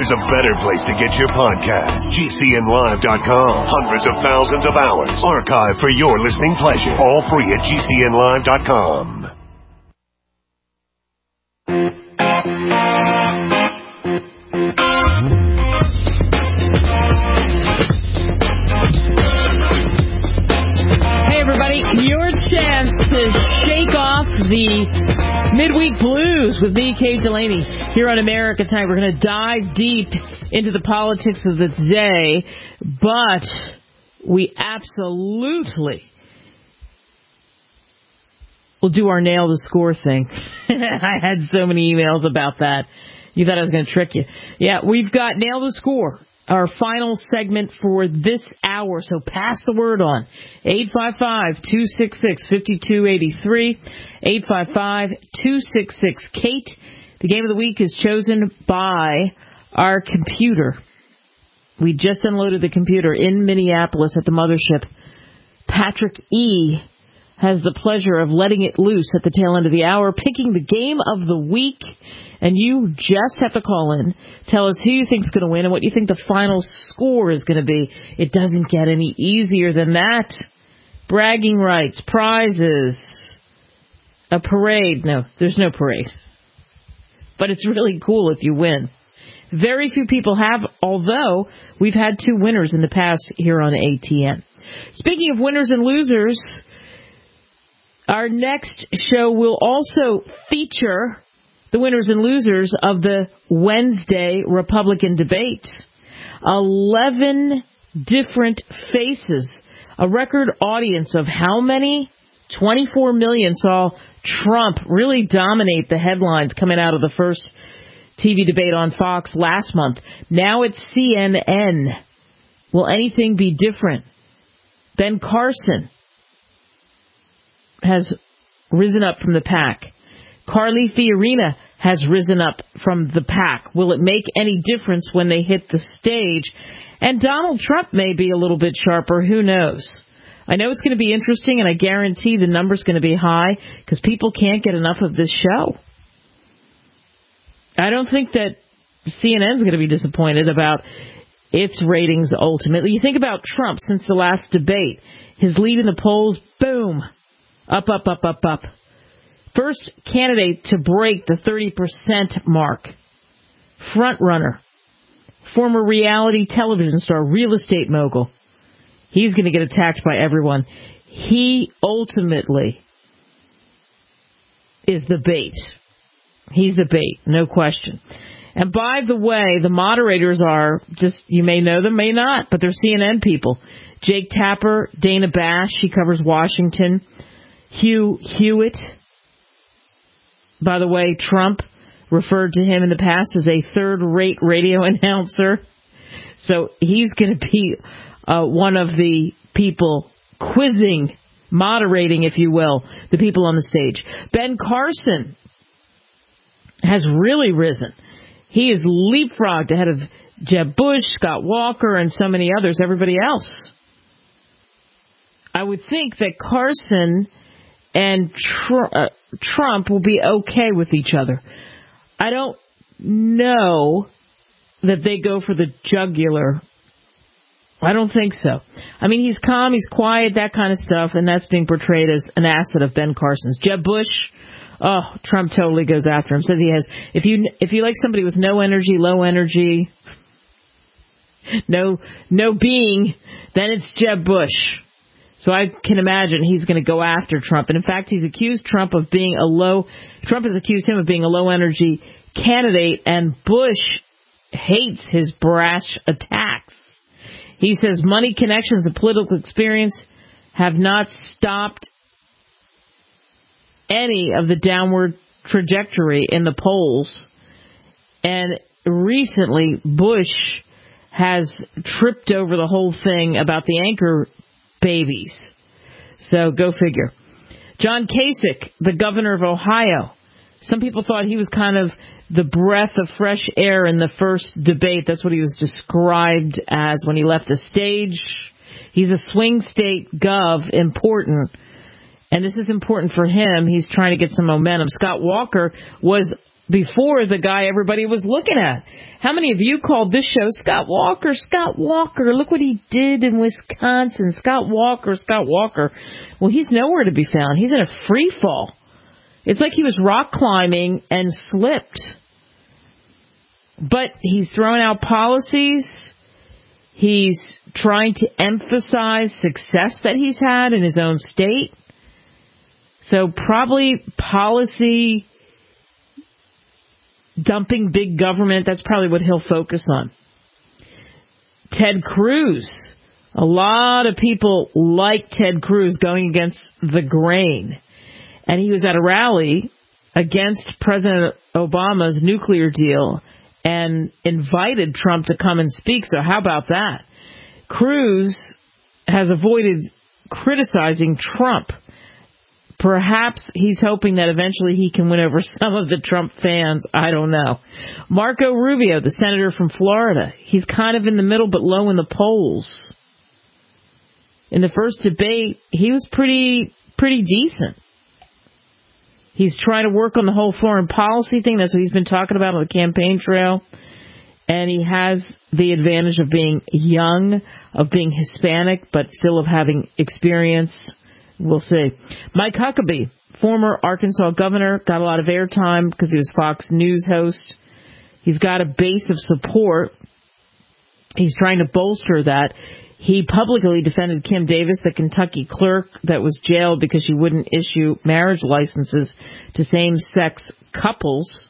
there's a better place to get your podcast. GCNlive.com. Hundreds of thousands of hours archived for your listening pleasure. All free at GCNlive.com. Hey, everybody. Your chance to shake off the midweek blues with me, Kate Delaney, here on America Tonight. We're going to dive deep into the politics of the day, but we absolutely will do our nail the score thing. I had so many emails about that. You thought I was going to trick you. Yeah, we've got Nail the Score, our final segment for this hour, so pass the word on. 855-266-5283, 855-266-KATE. The game of the week is chosen by our computer. We just unloaded the computer in Minneapolis at the mothership. Patrick E. has the pleasure of letting it loose at the tail end of the hour, picking the game of the week. And you just have to call in, tell us who you think's going to win and what you think the final score is going to be. It doesn't get any easier than that. Bragging rights, prizes, a parade. No, there's no parade. But it's really cool if you win. Very few people have, although we've had 2 winners in the past here on ATN. Speaking of winners and losers, our next show will also feature the winners and losers of the Wednesday Republican debate. 11 different faces. A record audience of how many? 24 million saw Trump really dominate the headlines coming out of the first TV debate on Fox last month. Now it's CNN. Will anything be different? Ben Carson has risen up from the pack. Carly Fiorina has risen up from the pack. Will it make any difference when they hit the stage? And Donald Trump may be a little bit sharper. Who knows? I know it's going to be interesting, and I guarantee the number's going to be high because people can't get enough of this show. I don't think that CNN's going to be disappointed about its ratings ultimately. You think about Trump since the last debate. His lead in the polls, boom, up, up, up, up, up. First candidate to break the 30% mark. Front runner. Former reality television star, real estate mogul. He's going to get attacked by everyone. He ultimately is the bait. He's the bait, no question. And by the way, the moderators are just, you may know them, may not, but they're CNN people. Jake Tapper, Dana Bash, she covers Washington. Hugh Hewitt. By the way, Trump referred to him in the past as a third-rate radio announcer. So he's going to be one of the people quizzing, moderating, if you will, the people on the stage. Ben Carson has really risen. He is leapfrogged ahead of Jeb Bush, Scott Walker, and so many others, everybody else. I would think that Carson and Trump will be okay with each other. I don't know that they go for the jugular. I don't think so. I mean, he's calm, he's quiet, that kind of stuff, and that's being portrayed as an asset of Ben Carson's. Jeb Bush, oh, Trump totally goes after him. Says he has, if you like somebody with no energy, low energy, no being, then it's Jeb Bush. So I can imagine he's going to go after Trump. And in fact, he's accused Trump has accused him of being a low energy candidate, and Bush hates his brash attacks. He says money, connections, and political experience have not stopped any of the downward trajectory in the polls. And recently, Bush has tripped over the whole thing about the anchor babies. So go figure. John Kasich, the governor of Ohio. Some people thought he was kind of the breath of fresh air in the first debate. That's what he was described as when he left the stage. He's a swing state gov, important. And this is important for him. He's trying to get some momentum. Scott Walker was before the guy everybody was looking at. How many of you called this show Scott Walker? Scott Walker, look what he did in Wisconsin. Scott Walker. Well, he's nowhere to be found. He's in a free fall. It's like he was rock climbing and slipped. But he's throwing out policies. He's trying to emphasize success that he's had in his own state. So probably policy dumping big government, that's probably what he'll focus on. Ted Cruz. A lot of people like Ted Cruz going against the grain. And he was at a rally against President Obama's nuclear deal and invited Trump to come and speak. So how about that? Cruz has avoided criticizing Trump. Perhaps he's hoping that eventually he can win over some of the Trump fans. I don't know. Marco Rubio, the senator from Florida, he's kind of in the middle but low in the polls. In the first debate, he was pretty decent. He's trying to work on the whole foreign policy thing. That's what he's been talking about on the campaign trail. And he has the advantage of being young, of being Hispanic, but still of having experience. We'll see. Mike Huckabee, former Arkansas governor, got a lot of airtime because he was Fox News host. He's got a base of support. He's trying to bolster that. He publicly defended Kim Davis, the Kentucky clerk that was jailed because she wouldn't issue marriage licenses to same-sex couples.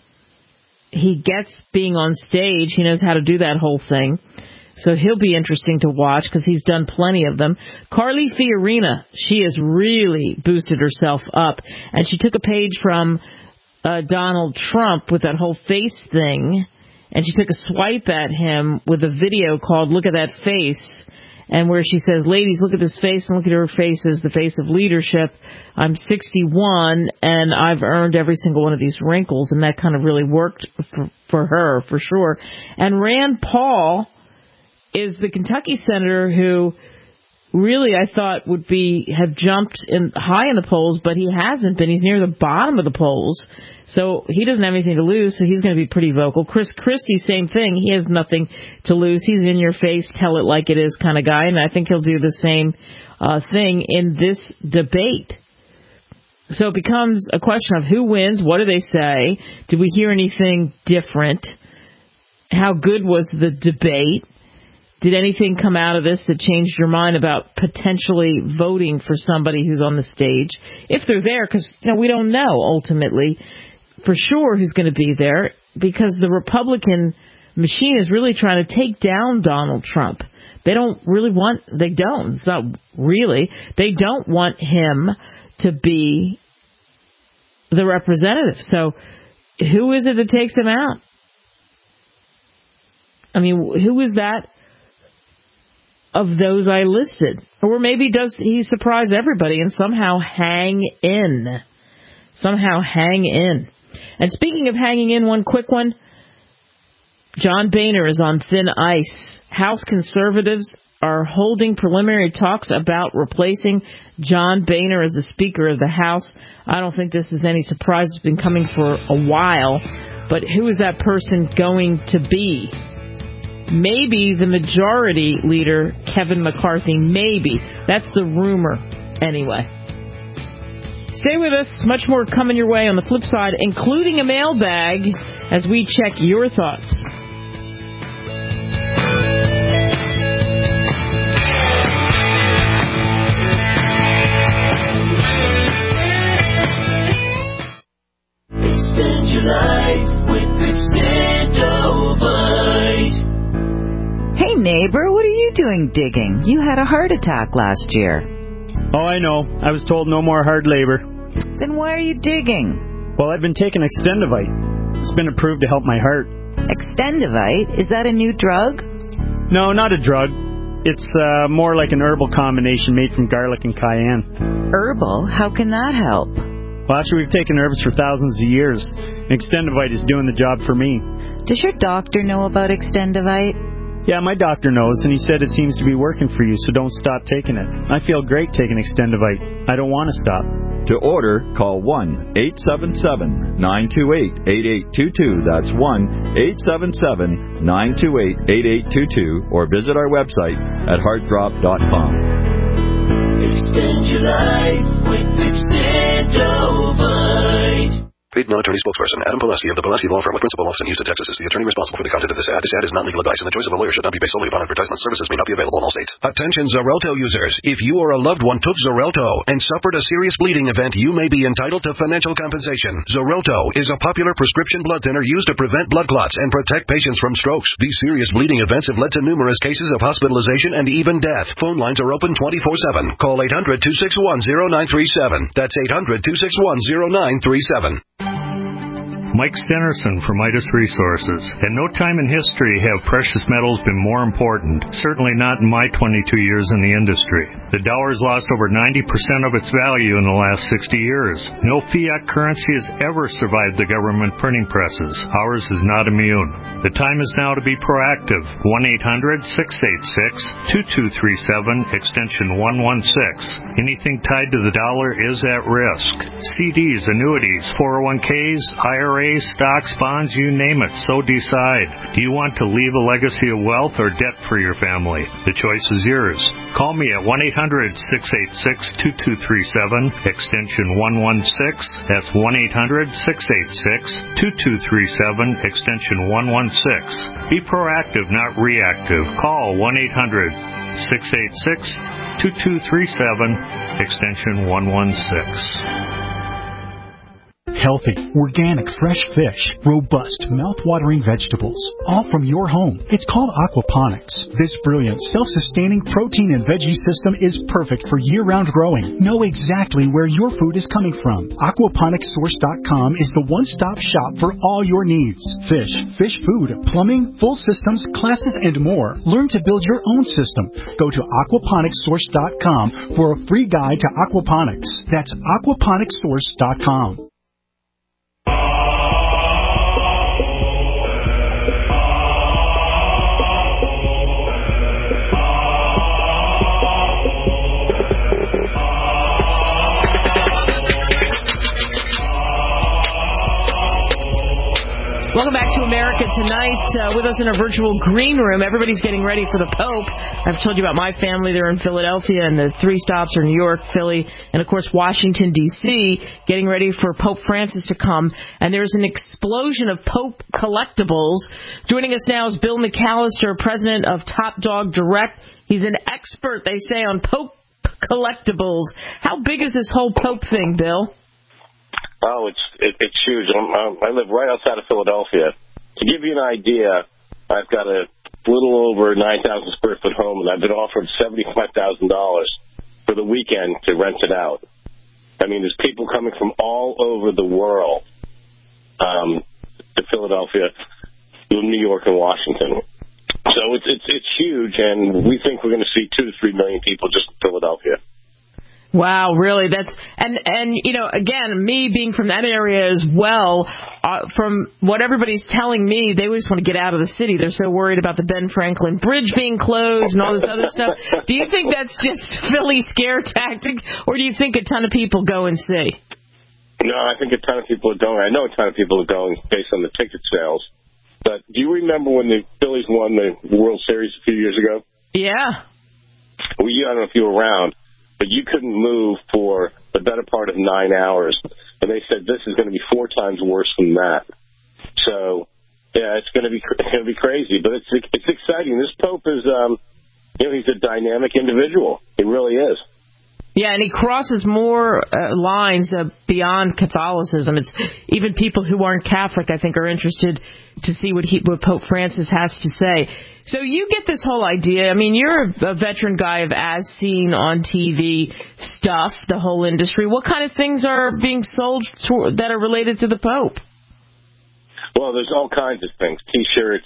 He gets being on stage. He knows how to do that whole thing. So he'll be interesting to watch because he's done plenty of them. Carly Fiorina, she has really boosted herself up. And she took a page from Donald Trump with that whole face thing. And she took a swipe at him with a video called Look at That Face. And where she says, ladies, look at this face and look at her face as the face of leadership. I'm 61 and I've earned every single one of these wrinkles. And that kind of really worked for her, for sure. And Rand Paul is the Kentucky senator who really I thought would have jumped high in the polls, but he hasn't been. He's near the bottom of the polls, so he doesn't have anything to lose, so he's going to be pretty vocal. Chris Christie, same thing. He has nothing to lose. He's in your face, tell it like it is kind of guy, and I think he'll do the same thing in this debate. So it becomes a question of who wins, what do they say, did we hear anything different, how good was the debate? Did anything come out of this that changed your mind about potentially voting for somebody who's on the stage? If they're there, because we don't know ultimately for sure who's going to be there, because the Republican machine is really trying to take down Donald Trump. They don't want him to be the representative. So who is it that takes him out? I mean, who is that of those I listed? Or maybe does he surprise everybody and somehow hang in? And speaking of hanging in, one quick one. John Boehner is on thin ice. House conservatives are holding preliminary talks about replacing John Boehner as the Speaker of the House. I don't think this is any surprise. It's been coming for a while. But who is that person going to be? Maybe the majority leader, Kevin McCarthy. Maybe. That's the rumor, anyway. Stay with us. Much more coming your way on the flip side, including a mailbag as we check your thoughts. Extend your life with Extendovite. Hey neighbor, what are you doing digging? You had a heart attack last year. Oh, I know. I was told no more hard labor. Then why are you digging? Well, I've been taking Extendovite. It's been approved to help my heart. Extendovite? Is that a new drug? No, not a drug. It's more like an herbal combination made from garlic and cayenne. Herbal? How can that help? Well, actually, we've taken herbs for thousands of years. Extendovite is doing the job for me. Does your doctor know about Extendovite? Yeah, my doctor knows, and he said it seems to be working for you, so don't stop taking it. I feel great taking Extendovite. I don't want to stop. To To order, call 1-877-928-8822. That's 1-877-928-8822. Or visit our website at heartdrop.com. Extend your life with Extendovite. Paid non-attorney spokesperson Adam Pileski of the Pileski Law Firm with principal office in Houston, Texas is the attorney responsible for the content of this ad. This ad is not legal advice, and the choice of a lawyer should not be based solely upon advertisement. Services may not be available in all states. Attention Xarelto users. If you or a loved one took Xarelto and suffered a serious bleeding event, you may be entitled to financial compensation. Xarelto is a popular prescription blood thinner used to prevent blood clots and protect patients from strokes. These serious bleeding events have led to numerous cases of hospitalization and even death. Phone lines are open 24/7. Call 800-261-0937. That's 800-261-0937. Mike Stenerson from Midas Resources. At no time in history have precious metals been more important, certainly not in my 22 years in the industry. The dollar has lost over 90% of its value in the last 60 years. No fiat currency has ever survived the government printing presses. Ours is not immune. The time is now to be proactive. 1-800-686-2237, extension 116. Anything tied to the dollar is at risk. CDs, annuities, 401ks, IRAs, stocks, bonds, you name it, so decide. Do you want to leave a legacy of wealth or debt for your family? The choice is yours. Call me at 1-800-686-2237, extension 116. That's 1-800-686-2237, extension 116. Be proactive, not reactive. Call 1-800-686-2237, extension 116. Healthy, organic, fresh fish, robust, mouth-watering vegetables, all from your home. It's called aquaponics. This brilliant, self-sustaining protein and veggie system is perfect for year-round growing. Know exactly where your food is coming from. Aquaponicssource.com is the one-stop shop for all your needs. Fish, fish food, plumbing, full systems, classes, and more. Learn to build your own system. Go to aquaponicssource.com for a free guide to aquaponics. That's aquaponicssource.com. Welcome back to America Tonight. With us in a virtual green room, everybody's getting ready for the Pope. I've told you about my family. They're in Philadelphia, and the 3 stops are New York, Philly, and, of course, Washington, D.C., getting ready for Pope Francis to come. And there's an explosion of Pope collectibles. Joining us now is Bill McAllister, president of Top Dog Direct. He's an expert, they say, on Pope collectibles. How big is this whole Pope thing, Bill? Oh, it's huge. I live right outside of Philadelphia. To give you an idea, I've got a little over 9,000 square foot home, and I've been offered $75,000 for the weekend to rent it out. I mean, there's people coming from all over the world to Philadelphia, New York, and Washington. So it's huge, and we think we're going to see 2 to 3 million people just in Philadelphia. Wow, really? That's and you know, again, me being from that area as well, from what everybody's telling me, they just want to get out of the city. They're so worried about the Ben Franklin Bridge being closed and all this other stuff. Do you think that's just Philly scare tactic, or do you think a ton of people go and see? No, I think a ton of people are going. I know a ton of people are going based on the ticket sales. But do you remember when the Phillies won the World Series a few years ago? Yeah. Well, I don't know if you were around, but you couldn't move for the better part of 9 hours. And they said this is going to be 4 times worse than that. So, yeah, it's going to be crazy, but it's exciting. This Pope is, he's a dynamic individual. He really is. Yeah, and he crosses more lines beyond Catholicism. It's even people who aren't Catholic, I think, are interested to see what Pope Francis has to say. So you get this whole idea. I mean, you're a veteran guy of as seen on TV stuff, the whole industry. What kind of things are being sold that are related to the Pope? Well, there's all kinds of things. T-shirts,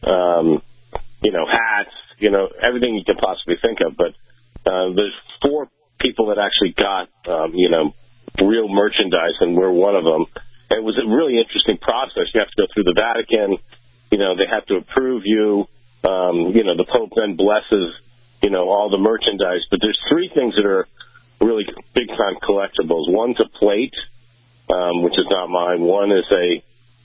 hats, everything you can possibly think of. But there's 4 people that actually got, real merchandise, and we're one of them. And it was a really interesting process. You have to go through the Vatican. They have to approve you. The Pope then blesses, all the merchandise. But there's 3 things that are really big-time collectibles. One's a plate, which is not mine. One is a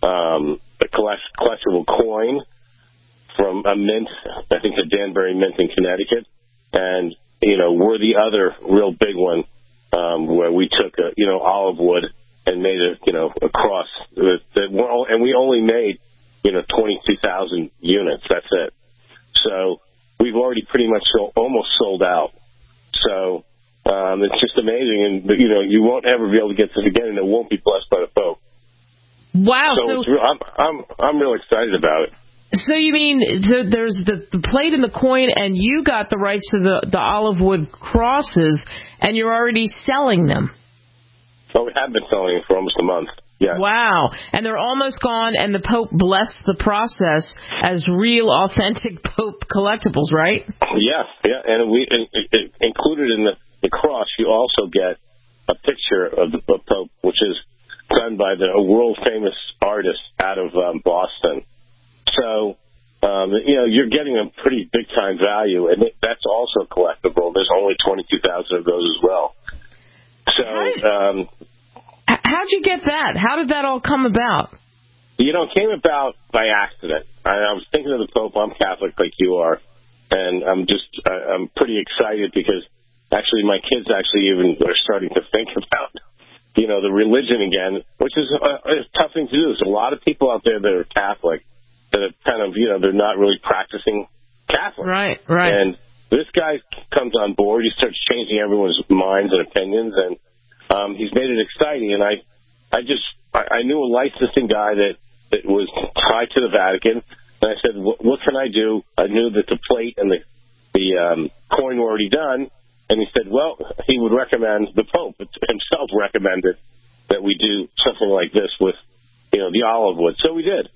collectible coin from a mint, I think the Danbury Mint in Connecticut. And, we're the other real big one, where we took, olive wood and made a cross. And we only made, 22,000 units. That's it. So we've already pretty much almost sold out. So it's just amazing. And, you won't ever be able to get this again, and it won't be blessed by the Pope. Wow. So I'm real excited about it. So you mean there's the plate and the coin, and you got the rights to the olive wood crosses, and you're already selling them? Oh, we have been selling it for almost a month. Yeah. Wow. And they're almost gone, and the Pope blessed the process as real, authentic Pope collectibles, right? Yeah. And we included in the cross, you also get a picture of the Pope, which is done by a world-famous artist out of Boston. So, you're getting a pretty big-time value, and that's also collectible. There's only 22,000 of those as well. So, how'd you get that? How did that all come about? It came about by accident. I was thinking of the Pope. I'm Catholic like you are, and I'm pretty excited because actually my kids even are starting to think about, the religion again, which is a tough thing to do. There's a lot of people out there that are Catholic that are kind of, they're not really practicing Catholic. Right. And this guy comes on board. He starts changing everyone's minds and opinions, and he's made it exciting. And I knew a licensing guy that was tied to the Vatican, and I said, what can I do? I knew that the plate and the coin were already done, and he said, well, he would recommend, the Pope himself recommended that we do something like this with, the olive wood. So we did.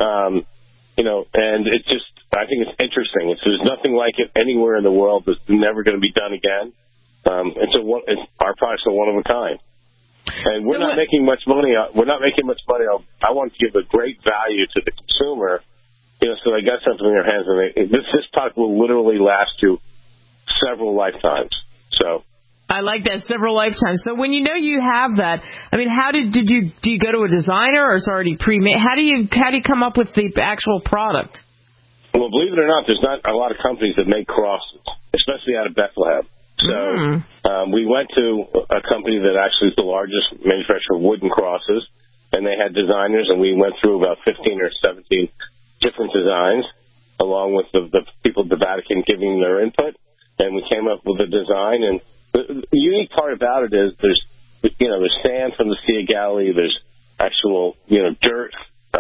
And it just, I think it's interesting. There's nothing like it anywhere in the world. That's never going to be done again. Our products are one of a kind. And we're not making much money. We're not making much money. I want to give a great value to the consumer, so they got something in their hands. And this product will literally last you several lifetimes. So I like that, several lifetimes. So when you have that, I mean, how do you go to a designer, or it's already pre-made? How do you come up with the actual product? Well, believe it or not, there's not a lot of companies that make crosses, especially out of Bethlehem. So we went to a company that actually is the largest manufacturer of wooden crosses, and they had designers, and we went through about 15 or 17 different designs, along with the people at the Vatican giving their input, and we came up with a design. And the unique part about it is there's sand from the Sea of Galilee, there's actual dirt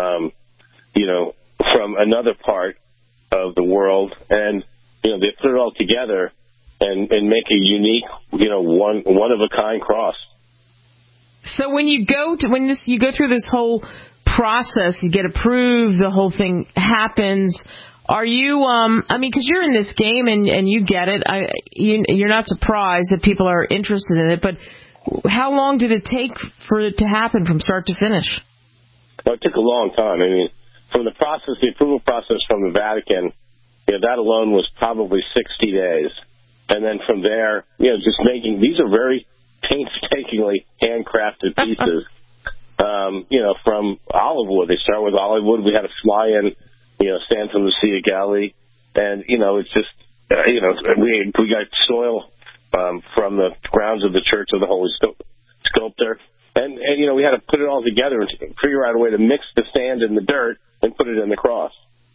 from another part of the world, and they put it all together and make a unique, one of a kind cross. So when you go through this whole process, you get approved, the whole thing happens. Are you, because you're in this game and you get it, you're not surprised that people are interested in it, but how long did it take for it to happen from start to finish? Well, it took a long time. I mean, from the approval process from the Vatican, that alone was probably 60 days. And then from there, just making, these are very painstakingly handcrafted pieces, from olive wood. They start with olive wood. We had to fly in, sand from the Sea of Galilee. And, it's just, we got soil from the grounds of the Church of the Holy Sculptor. And we had to put it all together and figure out a way to mix the sand and the dirt and put it in the cross.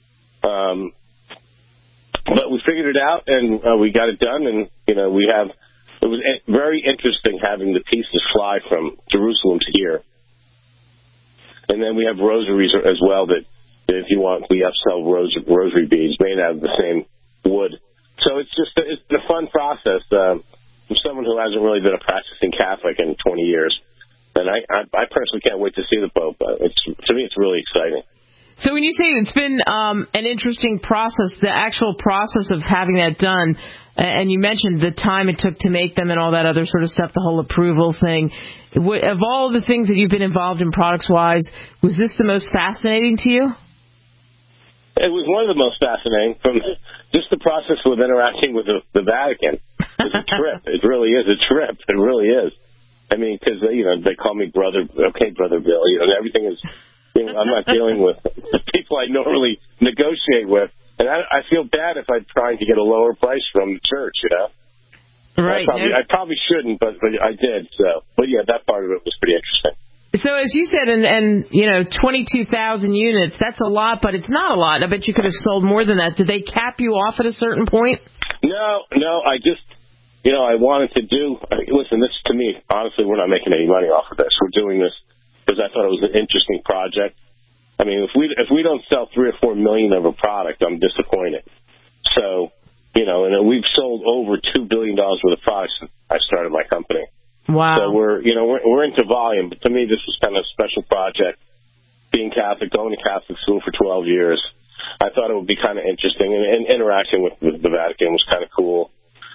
But we figured it out, and we got it done, and, it was very interesting having the pieces fly from Jerusalem to here. And then we have rosaries as well that if you want, we upsell rosary beads made out of the same wood. So it's a fun process from someone who hasn't really been a practicing Catholic in 20 years. And I personally can't wait to see the Pope. To me, it's really exciting. So when you say it's been an interesting process, the actual process of having that done, and you mentioned the time it took to make them and all that other sort of stuff, the whole approval thing, of all the things that you've been involved in products-wise, was this the most fascinating to you? It was one of the most fascinating, from just the process of interacting with the Vatican. Because is a trip. It really is a trip. It really is. I mean, because, they call me brother. Okay, Brother Bill. Everything is, I'm not dealing with the people I normally negotiate with. And I feel bad if I'm trying to get a lower price from the church, Right. I probably shouldn't, but I did. So, but yeah, that part of it was pretty interesting. So as you said, and 22,000 units, that's a lot, but it's not a lot. I bet you could have sold more than that. Did they cap you off at a certain point? No, I just, I wanted to do, listen, this to me, honestly, we're not making any money off of this. We're doing this because I thought it was an interesting project. I mean, if we don't sell 3 or 4 million of a product, I'm disappointed. So, and we've sold over $2 billion worth of products since I started my company. Wow. So we're into volume, but to me this was kind of a special project. Being Catholic, going to Catholic school for 12 years, I thought it would be kind of interesting, and interacting with the Vatican was kind of cool.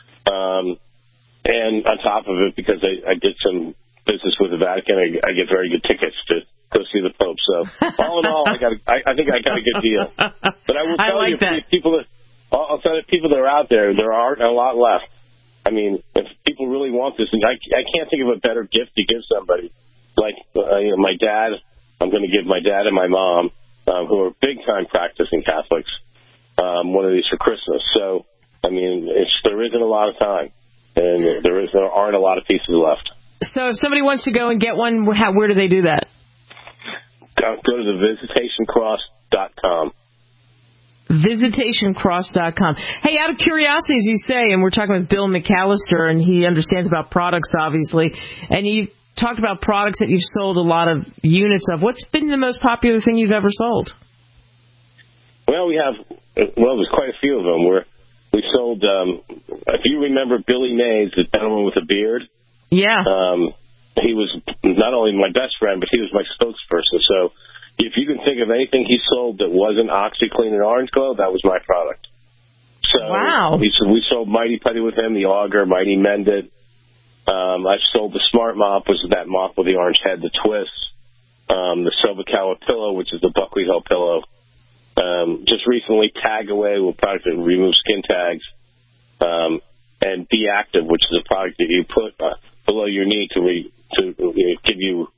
And on top of it, because I did some business with the Vatican, I get very good tickets to go see the Pope. So all in all, I think I got a good deal. But I will tell you, I'll tell you, people that are out there aren't a lot left. I mean, if people really want this, and I can't think of a better gift to give somebody. Like my dad, I'm going to give my dad and my mom, who are big-time practicing Catholics, one of these for Christmas. So, I mean, there isn't a lot of time, and there aren't a lot of pieces left. So if somebody wants to go and get one, where do they do that? Go to the visitationcross.com. Visitationcross.com. Hey, out of curiosity, as you say, and we're talking with Bill McAllister, and he understands about products, obviously, and you talked about products that you've sold a lot of units of. What's been the most popular thing you've ever sold? Well, there's quite a few of them. We sold, if you remember Billy Mays, the gentleman with the beard. Yeah. He was not only my best friend, but he was my spokesperson. So if you can think of anything he sold that wasn't OxyClean and Orange Glow, that was my product. So wow. We sold Mighty Putty with him, the Auger, Mighty Mended. I've sold the Smart Mop, which is that mop with the orange head, the twist. The Sobacawa pillow, which is the buckwheat hoe pillow. Just recently, Tag Away, a product that removes skin tags. And Be Active, which is a product that you put below your knee to give you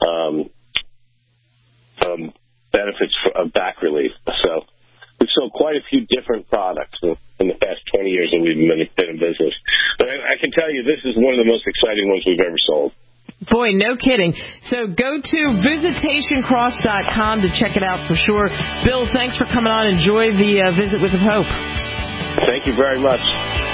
benefits of back relief. So we've sold quite a few different products in the past 20 years that we've been in business. But I can tell you this is one of the most exciting ones we've ever sold. Boy, no kidding. So go to visitationcross.com to check it out for sure. Bill, thanks for coming on. Enjoy the visit with the Pope. Thank you very much.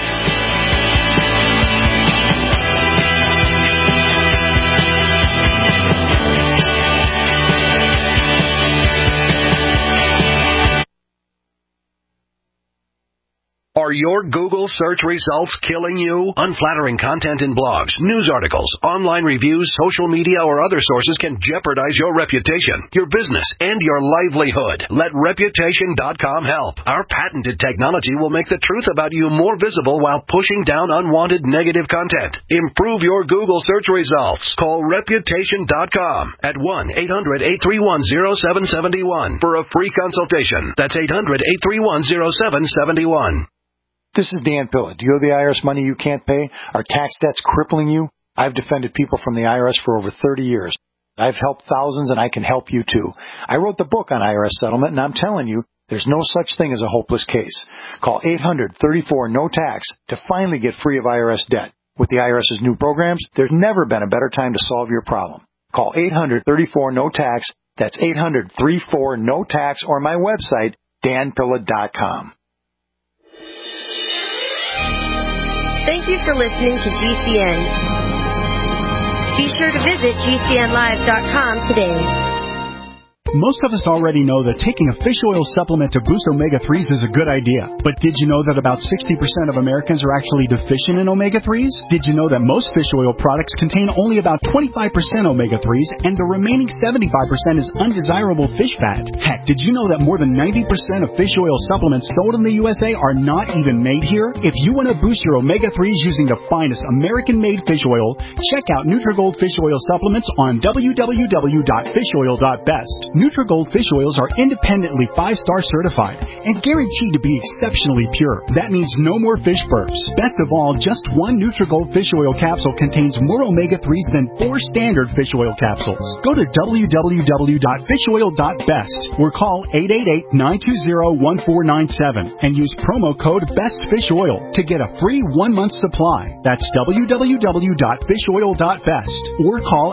Are your Google search results killing you? Unflattering content in blogs, news articles, online reviews, social media, or other sources can jeopardize your reputation, your business, and your livelihood. Let Reputation.com help. Our patented technology will make the truth about you more visible while pushing down unwanted negative content. Improve your Google search results. Call Reputation.com at 1-800-831-0771 for a free consultation. That's 800-831-0771. This is Dan Pilla. Do you owe the IRS money you can't pay? Are tax debts crippling you? I've defended people from the IRS for over 30 years. I've helped thousands, and I can help you too. I wrote the book on IRS settlement, and I'm telling you, there's no such thing as a hopeless case. Call 800-34-NO-TAX to finally get free of IRS debt. With the IRS's new programs, there's never been a better time to solve your problem. Call 800-34-NO-TAX. That's 800-34-NO-TAX, or my website, danpilla.com. Thank you for listening to GCN. Be sure to visit GCNlive.com today. Most of us already know that taking a fish oil supplement to boost omega-3s is a good idea. But did you know that about 60% of Americans are actually deficient in omega-3s? Did you know that most fish oil products contain only about 25% omega-3s and the remaining 75% is undesirable fish fat? Heck, did you know that more than 90% of fish oil supplements sold in the USA are not even made here? If you want to boost your omega-3s using the finest American-made fish oil, check out Nutrigold Fish Oil Supplements on www.fishoil.best. Nutrigold fish oils are independently 5-star certified and guaranteed to be exceptionally pure. That means no more fish burps. Best of all, just one Nutrigold fish oil capsule contains more omega-3s than 4 standard fish oil capsules. Go to www.fishoil.best or call 888-920-1497 and use promo code BESTFISHOIL to get a free 1-month supply. That's www.fishoil.best or call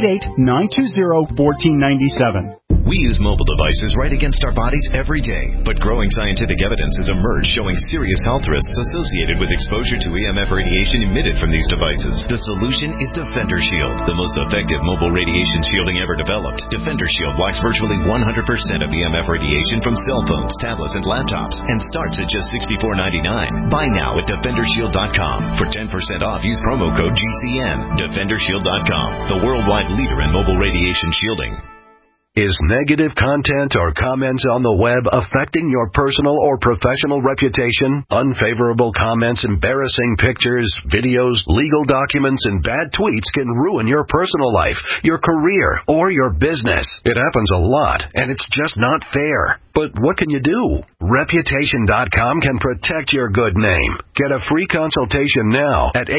888-920-1497. We use mobile devices right against our bodies every day, but growing scientific evidence has emerged showing serious health risks associated with exposure to EMF radiation emitted from these devices. The solution is Defender Shield, the most effective mobile radiation shielding ever developed. Defender Shield blocks virtually 100% of EMF radiation from cell phones, tablets, and laptops, and starts at just $64.99. Buy now at DefenderShield.com. For 10% off, use promo code GCN. DefenderShield.com, the worldwide leader in mobile radiation shielding. Is negative content or comments on the web affecting your personal or professional reputation? Unfavorable comments, embarrassing pictures, videos, legal documents, and bad tweets can ruin your personal life, your career, or your business. It happens a lot, and it's just not fair. But what can you do? Reputation.com can protect your good name. Get a free consultation now at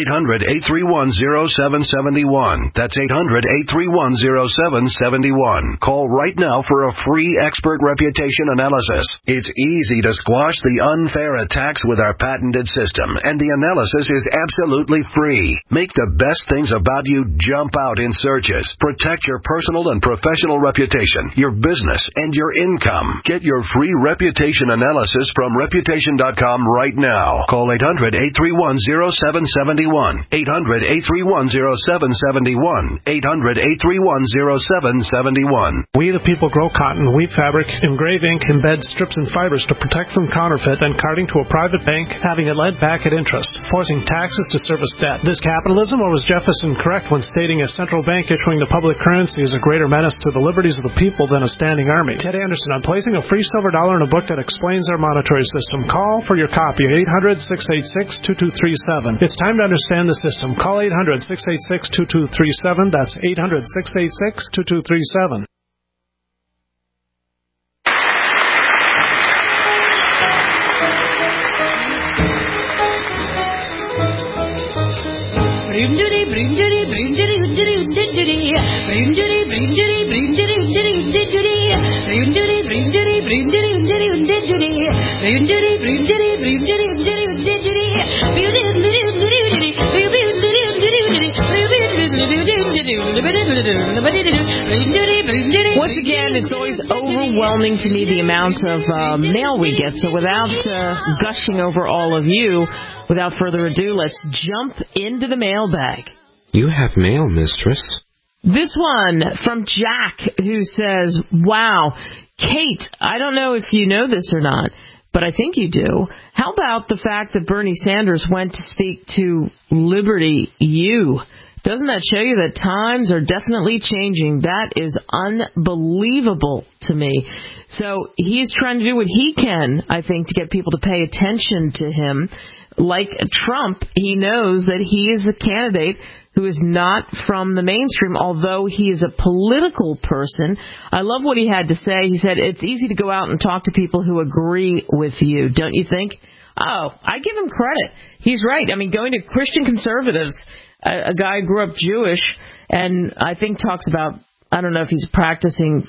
800-831-0771. That's 800-831-0771. Call right now for a free expert reputation analysis. It's easy to squash the unfair attacks with our patented system, and the analysis is absolutely free. Make the best things about you jump out in searches. Protect your personal and professional reputation, your business, and your income. Get your free reputation analysis from Reputation.com right now. Call 800-831-0771. 800-831-0771. 800-831-0771. We the people grow cotton, weave fabric, engrave ink, embed strips and fibers to protect from counterfeit and carting to a private bank, having it lent back at interest, forcing taxes to service debt. This capitalism, or was Jefferson correct when stating a central bank issuing the public currency is a greater menace to the liberties of the people than a standing army? Ted Anderson on placing a free silver dollar in a book that explains our monetary system. Call for your copy at 800-686-2237. It's time to understand the system. Call 800-686-2237. That's 800-686-2237. Once again, it's always overwhelming to me the amount of mail we get. So without gushing over all of you, without further ado, let's jump into the mailbag. You have mail, mistress. This one from Jack, who says, wow, Kate, I don't know if you know this or not, but I think you do. How about the fact that Bernie Sanders went to speak to Liberty U? Doesn't that show you that times are definitely changing? That is unbelievable to me. So he's trying to do what he can, I think, to get people to pay attention to him. Like Trump, he knows that he is a candidate who is not from the mainstream, although he is a political person. I love what he had to say. He said, it's easy to go out and talk to people who agree with you, don't you think? Oh, I give him credit. He's right. I mean, going to Christian conservatives, a guy who grew up Jewish, and I think talks about, I don't know if he's practicing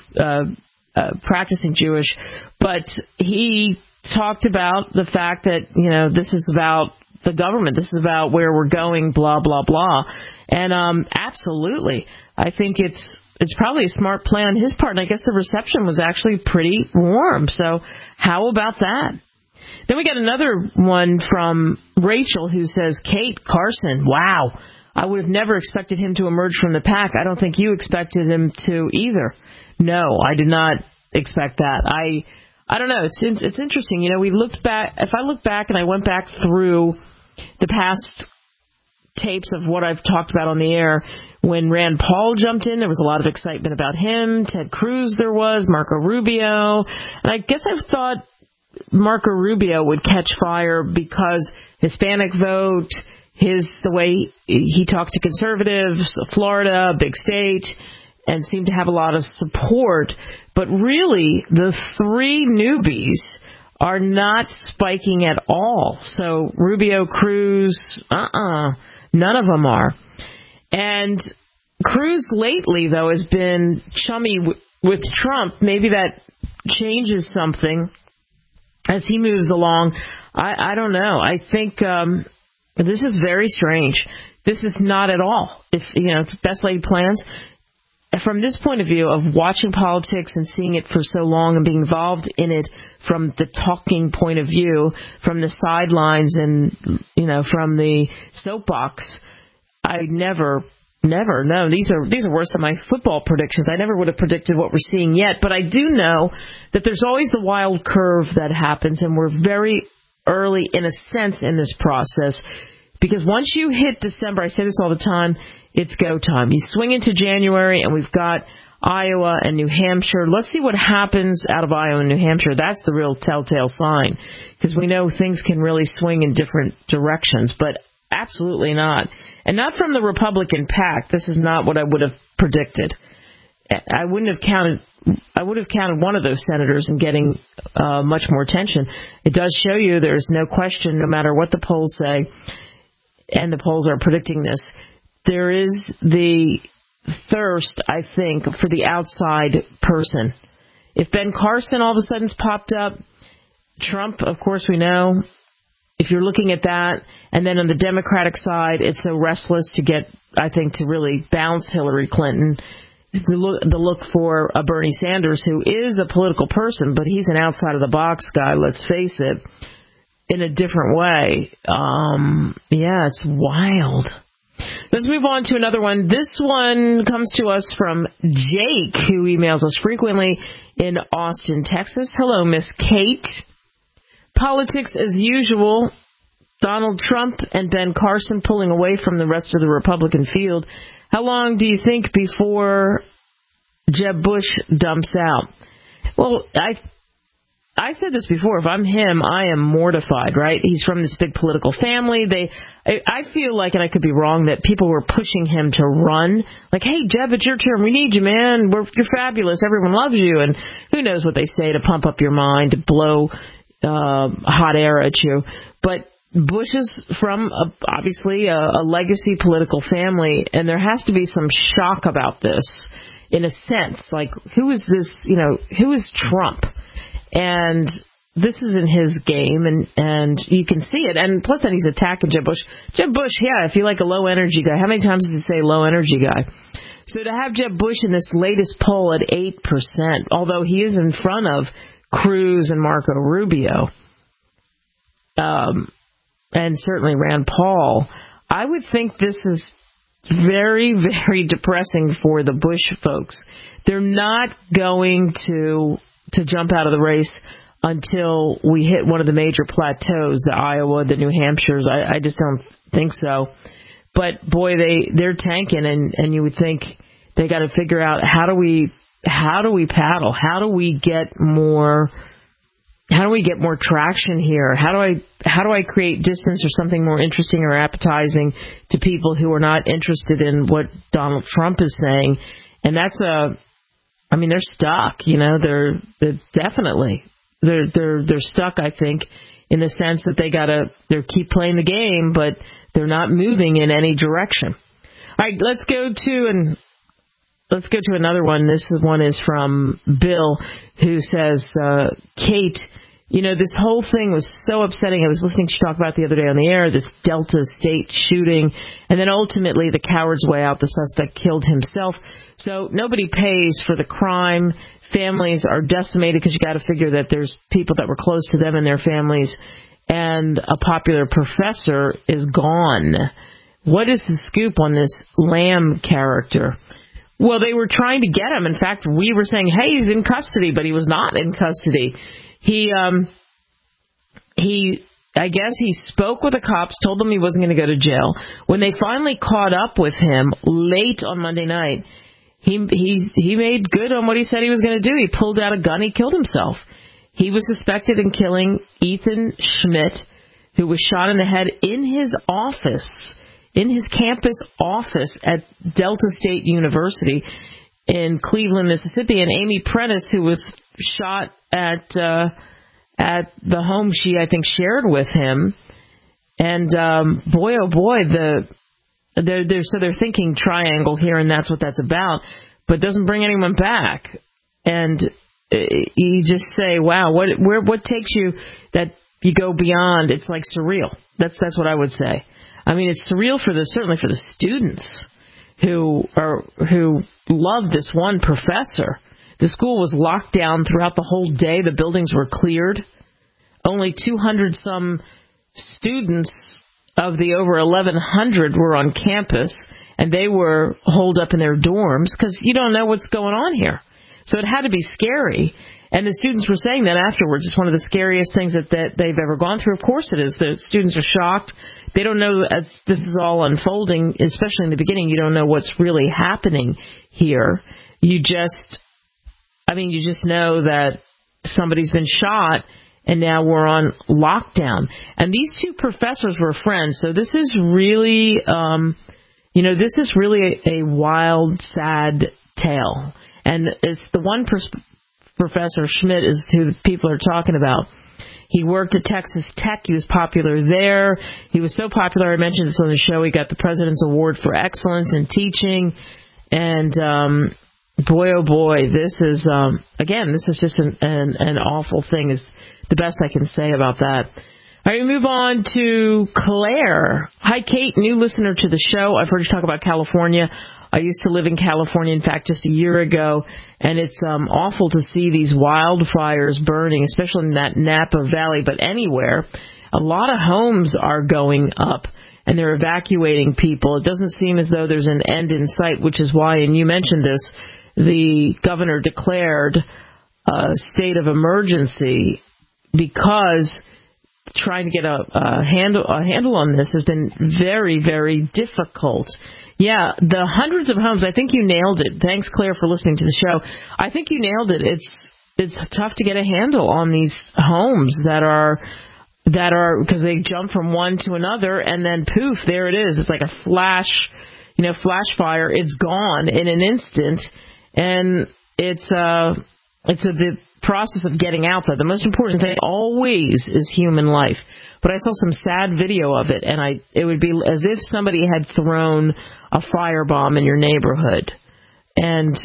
Jewish, but he talked about the fact that, you know, this is about the government. This is about where we're going, blah, blah, blah. And absolutely, I think it's probably a smart play on his part, and I guess the reception was actually pretty warm. So how about that? Then we got another one from Rachel who says, Kate Carson, wow, I would have never expected him to emerge from the pack. I don't think you expected him to either. No, I did not expect that. I don't know. It's interesting. You know, we looked back. If I look back and I went back through the past tapes of what I've talked about on the air, when Rand Paul jumped in, there was a lot of excitement about him. Ted Cruz, there was. Marco Rubio. And I guess I thought Marco Rubio would catch fire because Hispanic vote, the way he talks to conservatives, Florida, big state. and seem to have a lot of support. But really, the three newbies are not spiking at all. So Rubio, Cruz, none of them are. And Cruz lately, though, has been chummy with Trump. Maybe that changes something as he moves along. I don't know. I think this is very strange. This is not at all, it's best laid plans. From this point of view of watching politics and seeing it for so long and being involved in it from the talking point of view, from the sidelines and, from the soapbox, I never know. These are worse than my football predictions. I never would have predicted what we're seeing yet. But I do know that there's always the wild curve that happens, and we're very early, in a sense, in this process. Because once you hit December, I say this all the time, it's go time. You swing into January, and we've got Iowa and New Hampshire. Let's see what happens out of Iowa and New Hampshire. That's the real telltale sign, because we know things can really swing in different directions, but absolutely not. And not from the Republican pack. This is not what I would have predicted. I would have counted one of those senators and getting much more attention. It does show you there's no question, no matter what the polls say, and the polls are predicting this, there is the thirst, I think, for the outside person. If Ben Carson all of a sudden's popped up, Trump, of course, we know. If you're looking at that, and then on the Democratic side, it's so restless to get, I think, to really bounce Hillary Clinton, the look for a Bernie Sanders, who is a political person, but he's an outside-of-the-box guy, let's face it, in a different way. It's wild. Let's move on to another one. This one comes to us from Jake, who emails us frequently in Austin, Texas. Hello, Miss Kate. Politics as usual. Donald Trump and Ben Carson pulling away from the rest of the Republican field. How long do you think before Jeb Bush dumps out? Well, I said this before. If I'm him, I am mortified, right? He's from this big political family. I feel like, and I could be wrong, that people were pushing him to run. Like, hey, Jeb, it's your turn. We need you, man. You're fabulous. Everyone loves you. And who knows what they say to pump up your mind, to blow hot air at you. But Bush is from, obviously, a legacy political family, and there has to be some shock about this, in a sense. Like, who is this, who is Trump? And this isn't his game, and you can see it. And plus, then he's attacking Jeb Bush. Jeb Bush, yeah, if you like a low-energy guy. How many times does he say low-energy guy? So to have Jeb Bush in this latest poll at 8%, although he is in front of Cruz and Marco Rubio, and certainly Rand Paul, I would think this is very, very depressing for the Bush folks. They're not going to jump out of the race until we hit one of the major plateaus, the Iowa, the New Hampshires. I just don't think so. But boy, they're tanking, and you would think they got to figure out how do we paddle? How do we get more traction here? How do I create distance or something more interesting or appetizing to people who are not interested in what Donald Trump is saying? And that's they're stuck, they're definitely, they're stuck, I think, in the sense that they keep playing the game, but they're not moving in any direction. All right, let's go to another one. This one is from Bill, who says, Kate, this whole thing was so upsetting. I was listening to you talk about it the other day on the air, this Delta State shooting, and then ultimately the coward's way out, the suspect killed himself. So nobody pays for the crime. Families are decimated because you got to figure that there's people that were close to them and their families, and a popular professor is gone. What is the scoop on this Lamb character? Well, they were trying to get him. In fact, we were saying, hey, he's in custody, but he was not in custody. I guess he spoke with the cops, told them he wasn't going to go to jail. When they finally caught up with him late on Monday night, he made good on what he said he was going to do. He pulled out a gun. He killed himself. He was suspected in killing Ethan Schmidt, who was shot in the head in his office, in his campus office at Delta State University. in Cleveland, Mississippi, and Amy Prentice, who was shot at the home she, I think, shared with him. And boy, oh boy, they're thinking triangle here, and that's what that's about, but doesn't bring anyone back. And you just say, wow, what takes you that you go beyond? It's like surreal. That's what I would say. I mean, it's surreal certainly for the students who love this one professor. The school was locked down throughout the whole day. The buildings were cleared. Only 200 some students of the over 1,100 were on campus, and they were holed up in their dorms because you don't know what's going on here. So it had to be scary. And the students were saying that afterwards. It's one of the scariest things that they've ever gone through. Of course it is. The students are shocked. They don't know, as this is all unfolding, especially in the beginning, you don't know what's really happening here. You just know that somebody's been shot, and now we're on lockdown. And these two professors were friends. So this is really, this is really a wild, sad tale. And it's the one Professor Schmidt is who people are talking about. He worked at Texas Tech. He was popular there. He was so popular, I mentioned this on the show, he got the President's Award for Excellence in Teaching. And boy, oh boy, this is, this is just an awful thing, is the best I can say about that. All right, we move on to Claire. Hi, Kate, new listener to the show. I've heard you talk about California. I used to live in California, in fact, just a year ago, and it's awful to see these wildfires burning, especially in that Napa Valley, but anywhere. A lot of homes are going up, and they're evacuating people. It doesn't seem as though there's an end in sight, which is why, and you mentioned this, the governor declared a state of emergency, because trying to get a handle on this has been very, very difficult. Yeah, the hundreds of homes, I think you nailed it. Thanks, Claire, for listening to the show. I think you nailed it. It's tough to get a handle on these homes that are because they jump from one to another, and then poof, there it is. It's like a flash fire. It's gone in an instant, and it's the process of getting out there. The most important thing always is human life. But I saw some sad video of it, and it would be as if somebody had thrown a firebomb in your neighborhood. And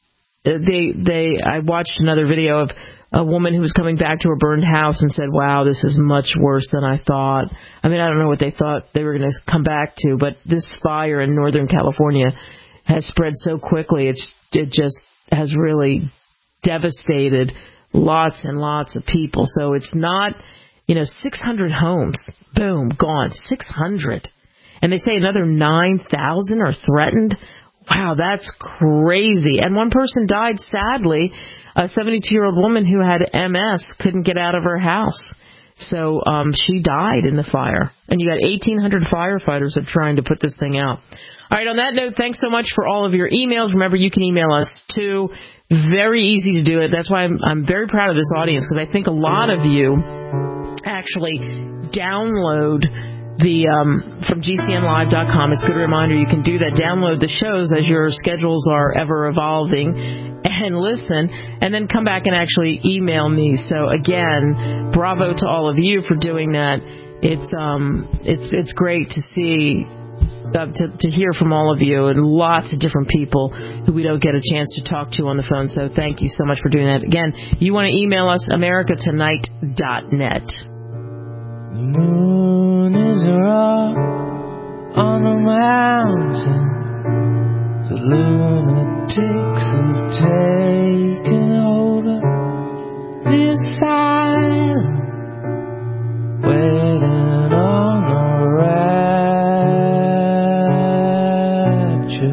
I watched another video of a woman who was coming back to her burned house and said, wow, this is much worse than I thought. I mean, I don't know what they thought they were going to come back to, but this fire in Northern California has spread so quickly. It just has really devastated lots and lots of people. So it's not, 600 homes, boom, gone, 600. And they say another 9,000 are threatened. Wow, that's crazy. And one person died, sadly, a 72-year-old woman who had MS, couldn't get out of her house. So she died in the fire. And you got 1,800 firefighters that are trying to put this thing out. All right, on that note, thanks so much for all of your emails. Remember, you can email us, too. Very easy to do it. That's why I'm very proud of this audience, because I think a lot of you actually download the from GCNlive.com. It's a good reminder you can do that. Download the shows as your schedules are ever evolving and listen, and then come back and actually email me. So again, bravo to all of you for doing that. It's great to see. To hear from all of you, and lots of different people who we don't get a chance to talk to on the phone. So thank you so much for doing that. Again, you want to email us, americatonight.net. The moon is a rock on a mountain. The lunatics have taken over the asylum, waiting on the rapture.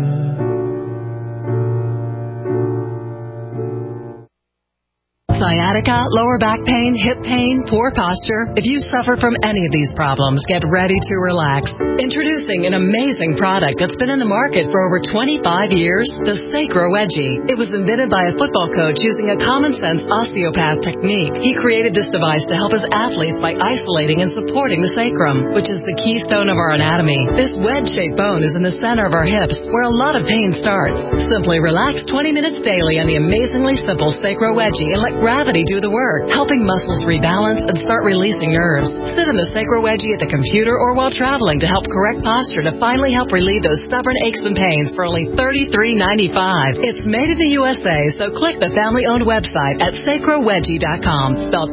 Sciatic sciatica, lower back pain, hip pain, poor posture. If you suffer from any of these problems, get ready to relax. Introducing an amazing product that's been in the market for over 25 years, the Sacro Wedgie. It was invented by a football coach using a common-sense osteopath technique. He created this device to help his athletes by isolating and supporting the sacrum, which is the keystone of our anatomy. This wedge-shaped bone is in the center of our hips, where a lot of pain starts. Simply relax 20 minutes daily on the amazingly simple Sacro Wedgie and let gravity do the work, helping muscles rebalance and start releasing nerves. Sit in the Sacro Wedgie at the computer or while traveling to help correct posture to finally help relieve those stubborn aches and pains for only $33.95. It's made in the USA, so click the family-owned website at sacrowedgie.com, spelled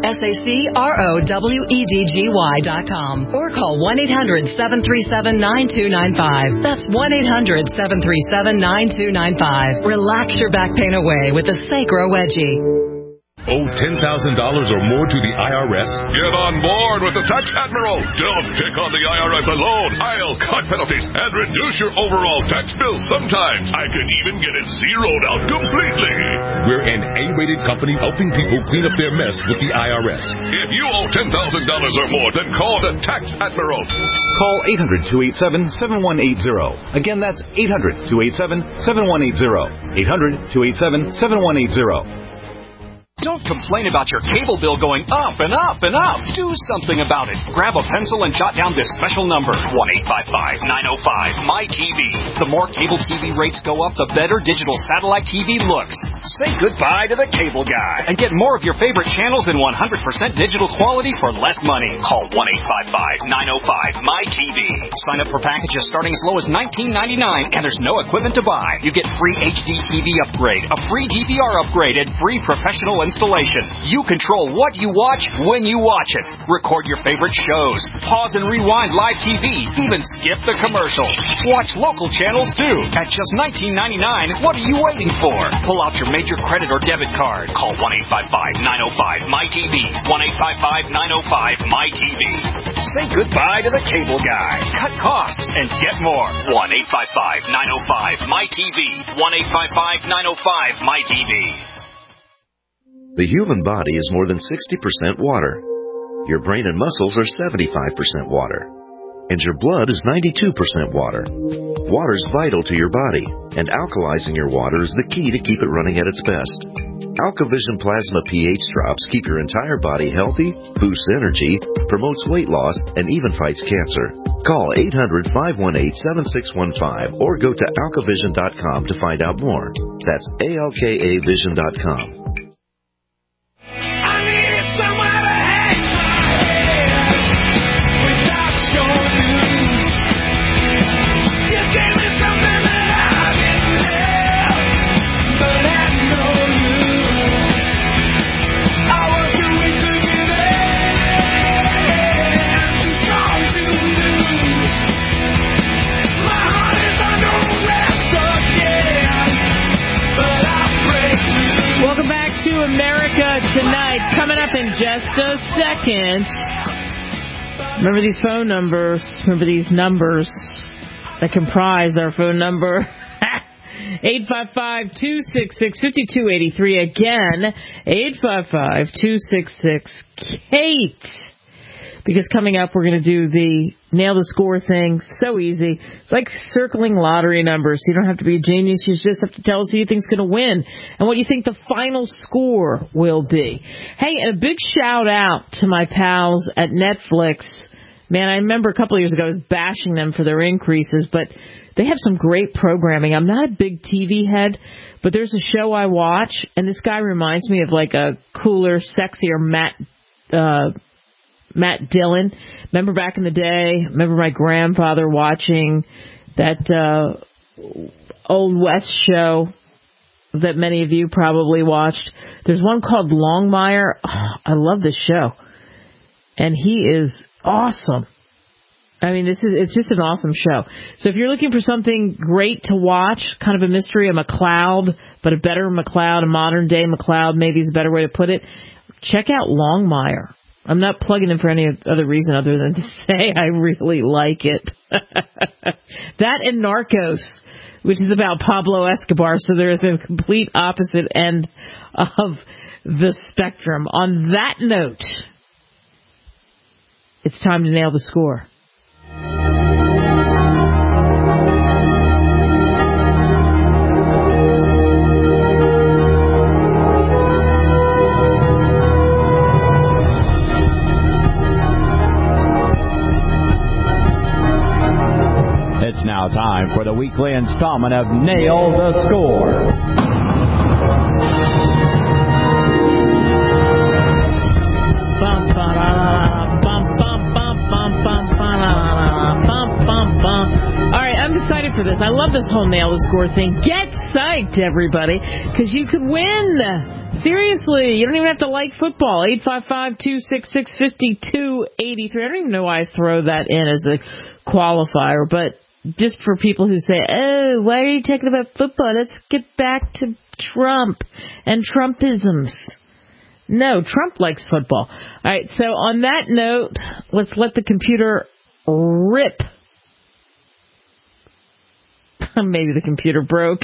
SACROWEDGY.com, or call 1-800-737-9295. That's 1-800-737-9295. Relax your back pain away with the Sacro Wedgie. Owe $10,000 or more to the IRS? Get on board with the Tax Admiral. Don't pick on the IRS alone. I'll cut penalties and reduce your overall tax bill. Sometimes I can even get it zeroed out completely. We're an A-rated company helping people clean up their mess with the IRS. If you owe $10,000 or more, then call the Tax Admiral. Call 800-287-7180. Again, that's 800-287-7180. 800-287-7180. Don't complain about your cable bill going up and up and up. Do something about it. Grab a pencil and jot down this special number, 1-855-905-MY-TV. The more cable TV rates go up, the better digital satellite TV looks. Say goodbye to the cable guy and get more of your favorite channels in 100% digital quality for less money. Call 1-855-905-MY-TV. Sign up for packages starting as low as $19.99, and there's no equipment to buy. You get free HD TV upgrade, a free DVR upgrade, and free professional installation. You control what you watch when you watch it. Record your favorite shows. Pause and rewind live TV. Even skip the commercials. Watch local channels too. At just $19.99, what are you waiting for? Pull out your major credit or debit card. Call 1-855-905-MY-TV. 1-855-905-MY-TV. Say goodbye to the cable guy. Cut costs and get more. 1-855-905-MY-TV. 1-855-905-MY-TV. The human body is more than 60% water. Your brain and muscles are 75% water. And your blood is 92% water. Water is vital to your body, and alkalizing your water is the key to keep it running at its best. AlkaVision Plasma pH drops keep your entire body healthy, boosts energy, promotes weight loss, and even fights cancer. Call 800-518-7615 or go to alkavision.com to find out more. That's ALKAvision.com. To America Tonight, coming up in just a second. Remember these phone numbers. Remember these numbers that comprise our phone number. 855-266-5283. Again, 855-266-KATE. Because coming up, we're going to do the Nail the Score thing. So easy. It's like circling lottery numbers. You don't have to be a genius. You just have to tell us who you think's going to win and what you think the final score will be. Hey, and a big shout out to my pals at Netflix. Man, I remember a couple of years ago I was bashing them for their increases, but they have some great programming. I'm not a big TV head, but there's a show I watch, and this guy reminds me of like a cooler, sexier Matt Dillon. Remember back in the day, remember my grandfather watching that Old West show that many of you probably watched. There's one called Longmire. Oh, I love this show. And he is awesome. I mean, it's just an awesome show. So if you're looking for something great to watch, kind of a mystery, a McCloud, but a better McCloud, a modern day McCloud, maybe is a better way to put it, check out Longmire. I'm not plugging him for any other reason other than to say I really like it. That and Narcos, which is about Pablo Escobar, so they're the complete opposite end of the Spectrum. On that note, it's time to nail the score. It's now time for the weekly installment of Nail the Score. All right, I'm excited for this. I love this whole Nail the Score thing. Get psyched, everybody, because you could win. Seriously, you don't even have to like football. 855-266-5283. I don't even know why I throw that in as a qualifier, but just for people who say, oh, why are you talking about football? Let's get back to Trump and Trumpisms. No, Trump likes football. All right, so on that note, let's let the computer rip. Maybe the computer broke.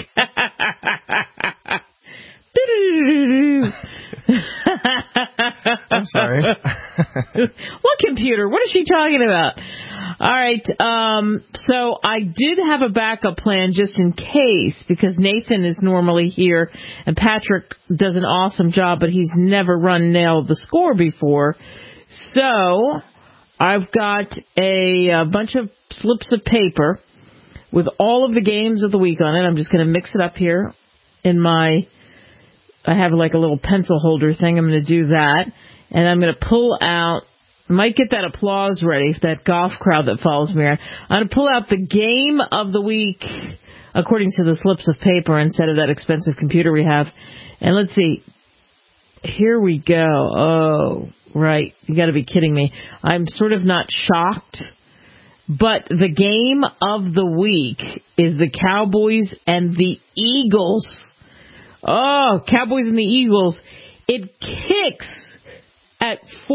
I'm sorry. What computer? What is she talking about? All right. So I did have a backup plan just in case, because Nathan is normally here and Patrick does an awesome job, but he's never run Nail the Score before. So I've got a bunch of slips of paper with all of the games of the week on it. I'm just going to mix it up here in my... I have like a little pencil holder thing. I'm going to do that. And I'm going to pull out, might get that applause ready, that golf crowd that follows me around. I'm going to pull out the game of the week according to the slips of paper instead of that expensive computer we have. And let's see. Here we go. Oh, right. You got to be kidding me. I'm sort of not shocked. But the game of the week is the Cowboys and the Eagles. Oh, Cowboys and the Eagles. It kicks at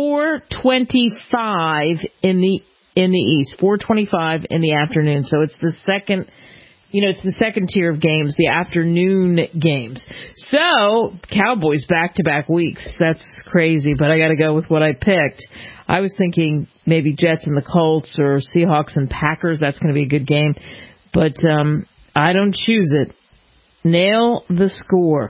4:25 in the East, 4:25 in the afternoon. So it's the second, it's the second tier of games, the afternoon games. So Cowboys back-to-back weeks. That's crazy, but I got to go with what I picked. I was thinking maybe Jets and the Colts or Seahawks and Packers. That's going to be a good game, but I don't choose it. Nail the Score.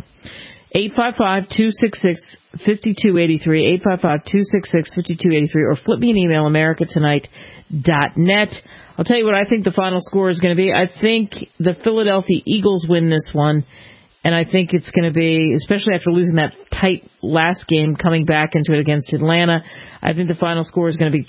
855-266-5283, 855-266-5283, or flip me an email, americatonight.net. I'll tell you what I think the final score is going to be. I think the Philadelphia Eagles win this one, and I think it's going to be, especially after losing that tight last game, coming back into it against Atlanta, I think the final score is going to be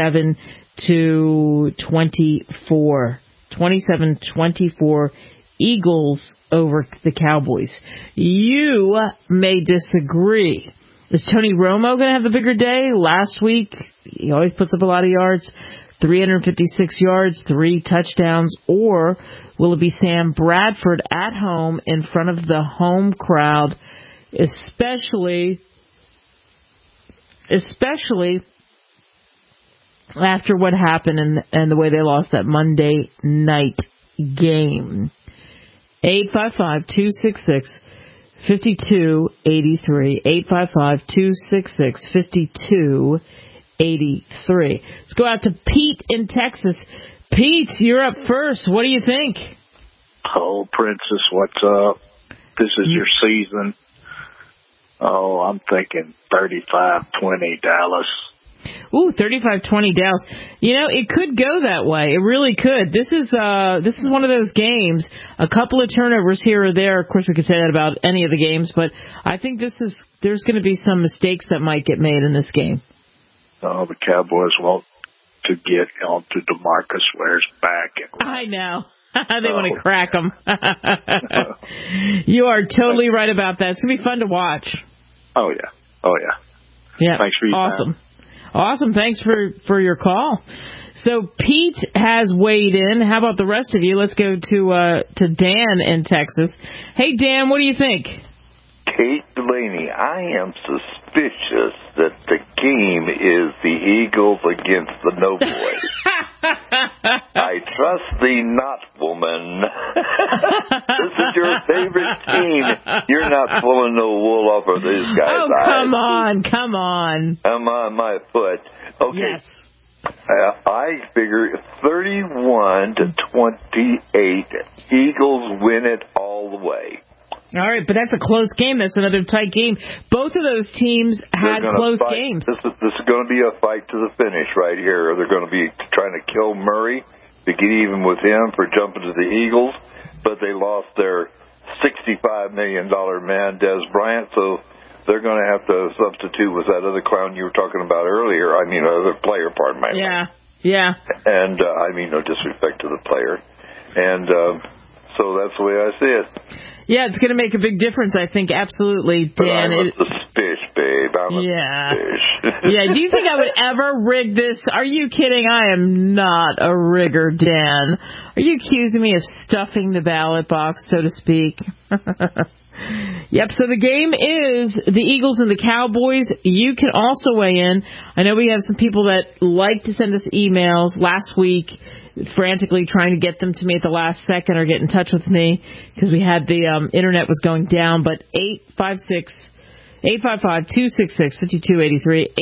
27-24. 27-24. Eagles over the Cowboys. You may disagree. Is Tony Romo going to have the bigger day? Last week, he always puts up a lot of yards, 356 yards, 3 touchdowns, or will it be Sam Bradford at home in front of the home crowd, especially after what happened and the way they lost that Monday night game? 855-266-5283. 855-266-5283. Let's go out to Pete in Texas. Pete, you're up first. What do you think? Oh, Princess, what's up? This is your season. Oh, I'm thinking 35-20 Dallas. Ooh, 35-20 Dallas. It could go that way. It really could. This is one of those games. A couple of turnovers here or there. Of course, we could say that about any of the games, but I think there's going to be some mistakes that might get made in this game. Oh, the Cowboys want to get onto DeMarcus Ware's back. I know. They want to crack him. You are totally right about that. It's going to be fun to watch. Oh, yeah. Yeah. Thanks for your Awesome. time. Awesome. Thanks for your call. So Pete has weighed in. How about the rest of you? Let's go to Dan in Texas. Hey, Dan, what do you think? Kate Delaney, I am suspicious that the game is the Eagles against the No Boys. I trust thee not, woman. This is your favorite team. You're not pulling no wool off of these guys' Oh, come on. I'm on my foot. Okay. Yes. I figure 31-28. Eagles win it all the way. All right, but that's a close game. That's another tight game. Both of those teams had close games. This is going to be a fight to the finish right here. They're going to be trying to kill Murray to get even with him for jumping to the Eagles, but they lost their $65 million man, Des Bryant, so they're going to have to substitute with that other clown you were talking about earlier. I mean, other player, pardon me. Yeah. And I mean, no disrespect to the player. And so that's the way I see it. Yeah, it's going to make a big difference, I think, absolutely, Dan. But I'm a suspicious, babe. I'm a suspicious. Yeah, do you think I would ever rig this? Are you kidding? I am not a rigger, Dan. Are you accusing me of stuffing the ballot box, so to speak? Yep, so the game is the Eagles and the Cowboys. You can also weigh in. I know we have some people that like to send us emails. Last week, frantically trying to get them to me at the last second or get in touch with me because we had the internet was going down. But 855-266-5283,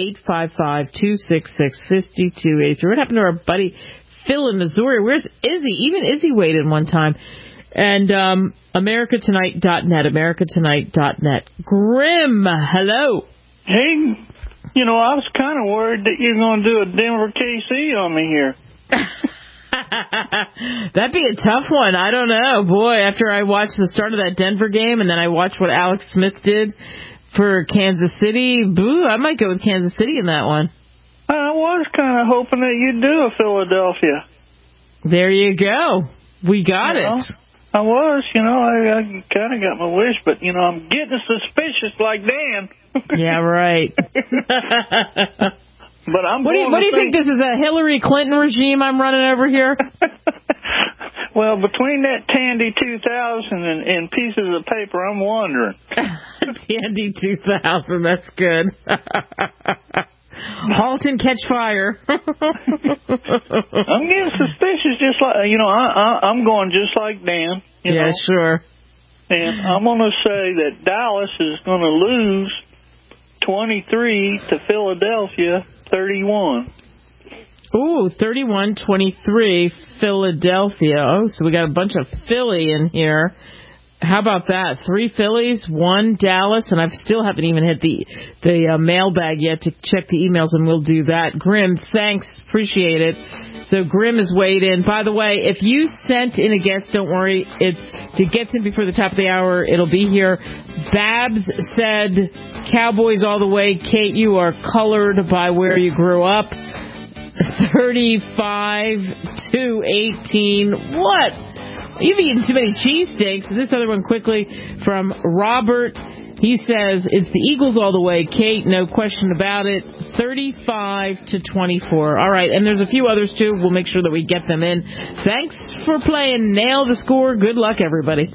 855-266-5283. What happened to our buddy Phil in Missouri? Where's Izzy? Even Izzy waited one time. And AmericaTonight.net, AmericaTonight.net. Grim, hello. Hey, I was kind of worried that you're going to do a Denver KC on me here. That'd be a tough one. I don't know. Boy, after I watched the start of that Denver game and then I watched what Alex Smith did for Kansas City, I might go with Kansas City in that one. I was kind of hoping that you'd do a Philadelphia. There you go. We got it. I was, I kind of got my wish, but, I'm getting suspicious like Dan. Yeah, right. But What do you think? This is a Hillary Clinton regime I'm running over here? Well, between that Tandy 2000 and pieces of paper, I'm wondering. Tandy 2000, that's good. Halt and catch fire. I'm getting suspicious, just like I'm going just like Dan. Yeah, sure. And I'm going to say that Dallas is going to lose 23 to Philadelphia 31. Ooh, 31-23 Philadelphia. Oh, so we got a bunch of Philly in here. How about that? 3 Phillies, 1 Dallas, and I still haven't even hit the mailbag yet to check the emails, and we'll do that. Grim, thanks. Appreciate it. So Grim has weighed in. By the way, if you sent in a guest, don't worry. If it gets in before the top of the hour, it'll be here. Babs said, Cowboys all the way. Kate, you are colored by where you grew up. 35-18. What? You've eaten too many cheesesteaks. This other one quickly from Robert. He says, it's the Eagles all the way. Kate, no question about it. 35-24. All right, and there's a few others, too. We'll make sure that we get them in. Thanks for playing Nail the Score. Good luck, everybody.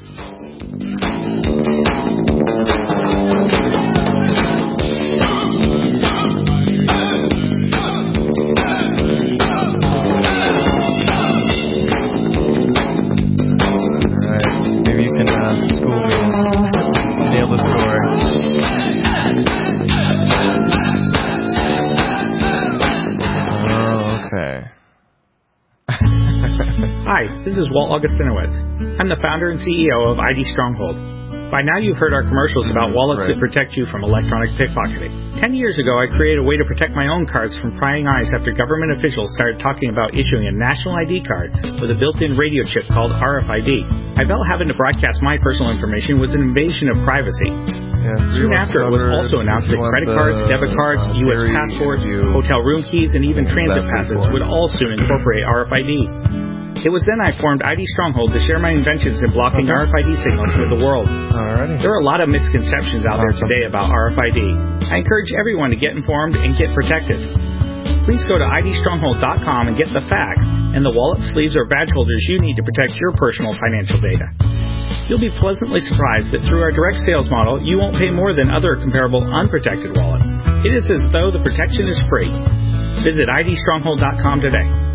Hi, this is Walt Augustinowitz. I'm the founder and CEO of ID Stronghold. By now you've heard our commercials about wallets that protect you from electronic pickpocketing. 10 years ago, I created a way to protect my own cards from prying eyes after government officials started talking about issuing a national ID card with a built-in radio chip called RFID. I felt having to broadcast my personal information was an invasion of privacy. Soon after, it was also announced that credit cards, debit cards, U.S. passports, hotel room keys, and even transit passes would all soon incorporate RFID. It was then I formed ID Stronghold to share my inventions in blocking RFID signals with the world. There are a lot of misconceptions out there today about RFID. I encourage everyone to get informed and get protected. Please go to idstronghold.com and get the facts and the wallet, sleeves, or badge holders you need to protect your personal financial data. You'll be pleasantly surprised that through our direct sales model, you won't pay more than other comparable unprotected wallets. It is as though the protection is free. Visit idstronghold.com today.